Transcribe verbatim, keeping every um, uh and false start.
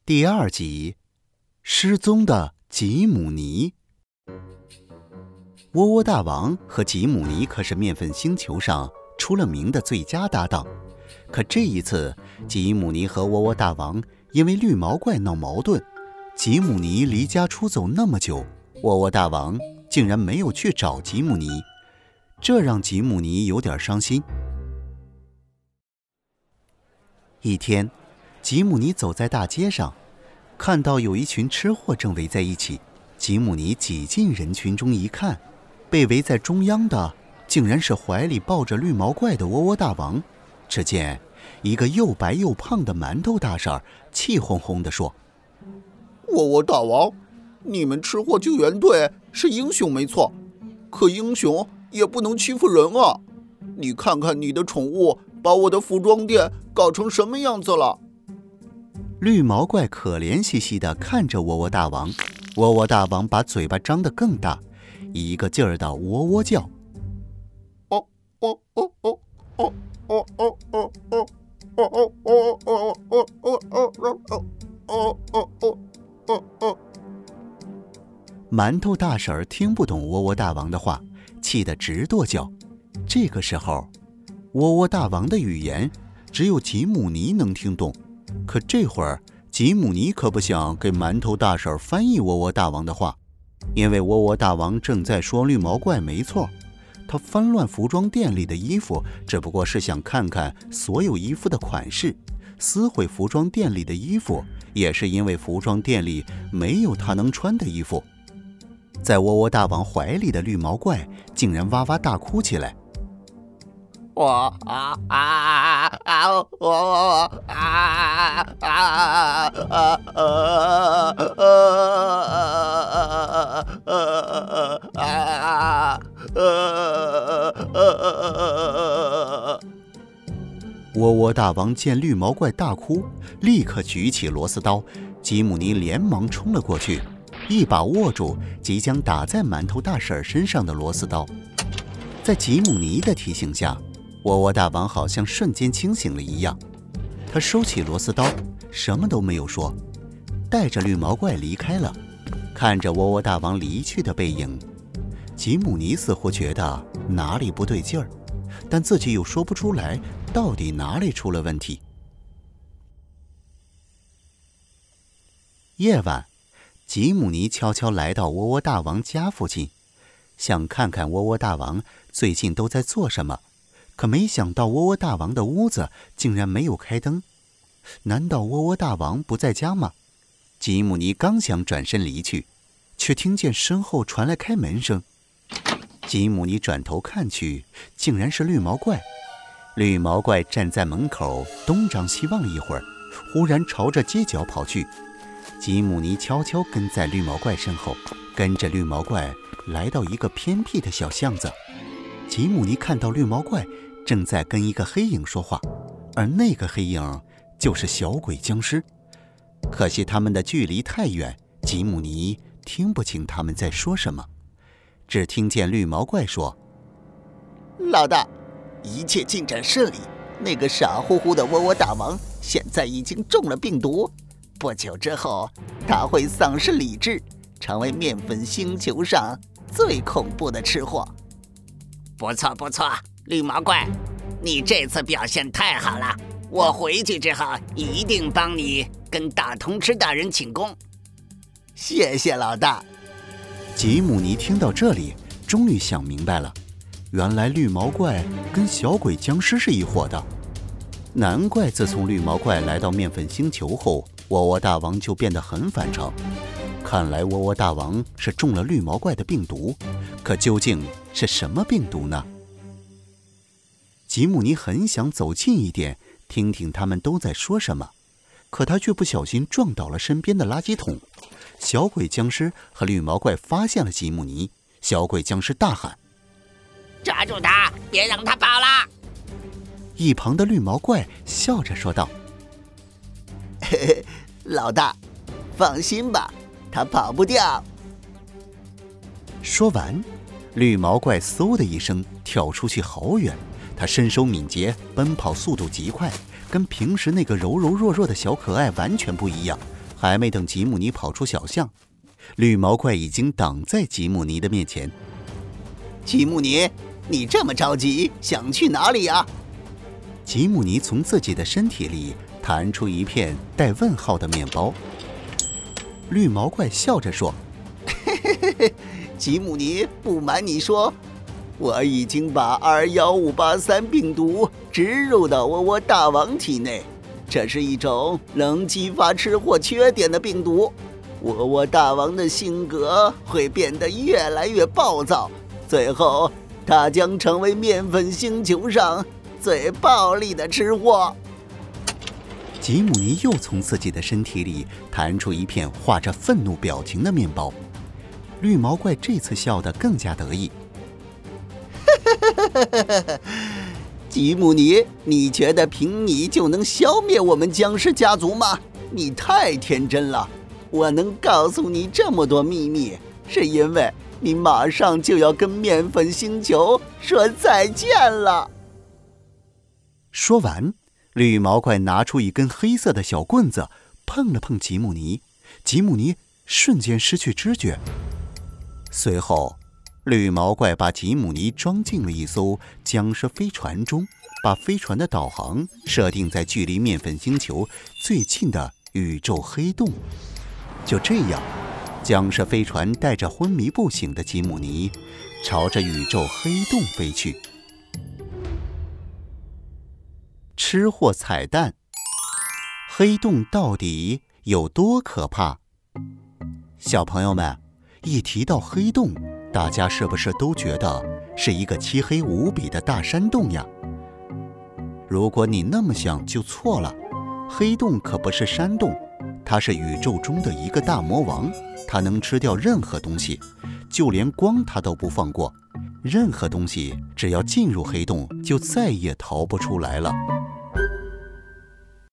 第二集，失踪的吉姆尼。窝窝大王和吉姆尼可是面粉星球上出了名的最佳搭档，可这一次吉姆尼和窝窝大王因为绿毛怪闹矛盾，吉姆尼离家出走那么久，窝窝大王竟然没有去找吉姆尼，这让吉姆尼有点伤心。一天，吉姆尼走在大街上，看到有一群吃货正围在一起。吉姆尼挤进人群中一看，被围在中央的竟然是怀里抱着绿毛怪的窝窝大王。只见一个又白又胖的馒头大婶气哄哄地说： 窝窝大王，你们吃货救援队是英雄没错，可英雄也不能欺负人啊！你看看你的宠物把我的服装店搞成什么样子了。 绿毛怪可怜兮兮地看着窝窝大王，窝窝大王把嘴巴张得更大，一个劲儿地喔喔叫。 哦哦哦哦哦哦哦哦哦哦哦哦哦哦哦哦哦哦哦！ 馒头大婶听不懂窝窝大王的话，气得直跺脚。这个时候，窝窝大王的语言只有吉姆尼能听懂，可这会儿吉姆尼可不想给馒头大婶翻译窝窝大王的话，因为窝窝大王正在说绿毛怪没错，他翻乱服装店里的衣服只不过是想看看所有衣服的款式，撕毁服装店里的衣服也是因为服装店里没有他能穿的衣服。在窝窝大王怀里的绿毛怪竟然哇哇大哭起来。 我啊啊啊我啊啊啊啊！ 窝窝大王见绿毛怪大哭，立刻举起螺丝刀，吉姆尼连忙冲了过去，一把握住即将打在馒头大婶身上的螺丝刀。在吉姆尼的提醒下，窝窝大王好像瞬间清醒了一样，他收起螺丝刀，什么都没有说，带着绿毛怪离开了。看着窝窝大王离去的背影，吉姆尼似乎觉得哪里不对劲儿，但自己又说不出来到底哪里出了问题。夜晚，吉姆尼悄悄来到窝窝大王家附近，想看看窝窝大王最近都在做什么。可没想到窝窝大王的屋子竟然没有开灯，难道窝窝大王不在家吗？吉姆尼刚想转身离去，却听见身后传来开门声。吉姆尼转头看去，竟然是绿毛怪。绿毛怪站在门口东张西望了一会儿，忽然朝着街角跑去。吉姆尼悄悄跟在绿毛怪身后，跟着绿毛怪来到一个偏僻的小巷子。吉姆尼看到绿毛怪正在跟一个黑影说话，而那个黑影就是小鬼僵尸。可惜他们的距离太远，吉姆尼听不清他们在说什么，只听见绿毛怪说： 老大，一切进展顺利，那个傻乎乎的窝窝大王现在已经中了病毒，不久之后他会丧失理智，成为面粉星球上最恐怖的吃货。不错不错，绿毛怪，你这次表现太好了，我回去之后一定帮你跟大通吃大人请功。谢谢老大。 吉姆尼听到这里，终于想明白了，原来绿毛怪跟小鬼僵尸是一伙的。难怪自从绿毛怪来到面粉星球后，窝窝大王就变得很反常。看来窝窝大王是中了绿毛怪的病毒，可究竟是什么病毒呢？吉姆尼很想走近一点，听听他们都在说什么，可他却不小心撞倒了身边的垃圾桶。小鬼僵尸和绿毛怪发现了吉姆尼，小鬼僵尸大喊： 抓住他，别让他跑了！ 一旁的绿毛怪笑着说道： 嘿嘿，老大，放心吧，他跑不掉。 说完，绿毛怪嗖的一声跳出去好远，他身手敏捷，奔跑速度极快，跟平时那个柔柔弱弱的小可爱完全不一样， 还没等吉姆尼跑出小巷，绿毛怪已经挡在吉姆尼的面前。 吉姆尼，你这么着急，想去哪里呀？ 吉姆尼从自己的身体里弹出一片带问号的面包。绿毛怪笑着说： 嘿嘿嘿嘿，吉姆尼，不瞒你说，我已经把二一五八三病毒植入到窝窝大王体内，这是一种能激发吃货缺点的病毒。窝窝大王的性格会变得越来越暴躁，最后他将成为面粉星球上最暴力的吃货。 吉姆尼又从自己的身体里弹出一片画着愤怒表情的面包。绿毛怪这次笑得更加得意。 吉姆尼，你觉得凭你就能消灭我们僵尸家族吗？你太天真了。我能告诉你这么多秘密，是因为你马上就要跟面粉星球说再见了。 说完，绿毛怪拿出一根黑色的小棍子，碰了碰吉姆尼，吉姆尼瞬间失去知觉。随后，绿毛怪把吉姆尼装进了一艘僵尸飞船中，把飞船的导航设定在距离面粉星球最近的宇宙黑洞。就这样，僵尸飞船带着昏迷不醒的吉姆尼，朝着宇宙黑洞飞去。吃货彩蛋：黑洞到底有多可怕？小朋友们，一提到黑洞，大家是不是都觉得是一个漆黑无比的大山洞呀？如果你那么想就错了，黑洞可不是山洞，它是宇宙中的一个大魔王，它能吃掉任何东西，就连光它都不放过。任何东西只要进入黑洞，就再也逃不出来了。